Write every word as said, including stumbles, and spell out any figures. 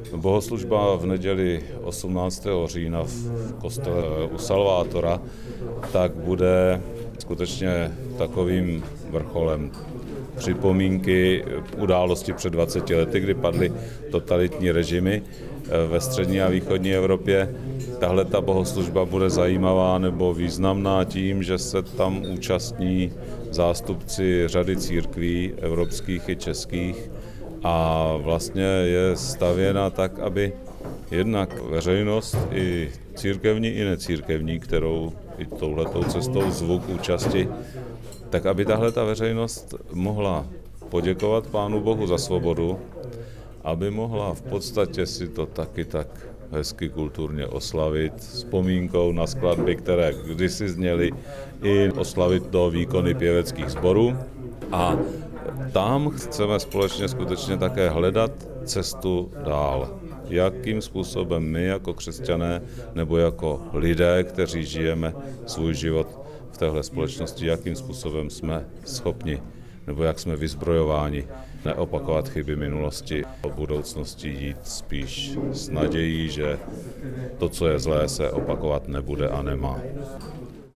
Bohoslužba v neděli osmnáctého října v kostele u Salvátora tak bude skutečně takovým vrcholem připomínky události před dvaceti lety, kdy padly totalitní režimy ve střední a východní Evropě. Tahle ta bohoslužba bude zajímavá nebo významná tím, že se tam účastní zástupci řady církví, evropských i českých, a vlastně je stavěna tak, aby jednak veřejnost i církevní i necírkevní, kterou i touhletou cestou zvuk účasti, tak aby tahle ta veřejnost mohla poděkovat Pánu Bohu za svobodu, aby mohla v podstatě si to taky tak hezky kulturně oslavit vzpomínkou na skladby, které kdysi zněly, i oslavit do výkony pěveckých sborů. A tam chceme společně skutečně také hledat cestu dál. Jakým způsobem my jako křesťané nebo jako lidé, kteří žijeme svůj život v téhle společnosti, jakým způsobem jsme schopni nebo jak jsme vyzbrojováni neopakovat chyby minulosti, o budoucnosti jít spíš s nadějí, že to, co je zlé, se opakovat nebude a nemá.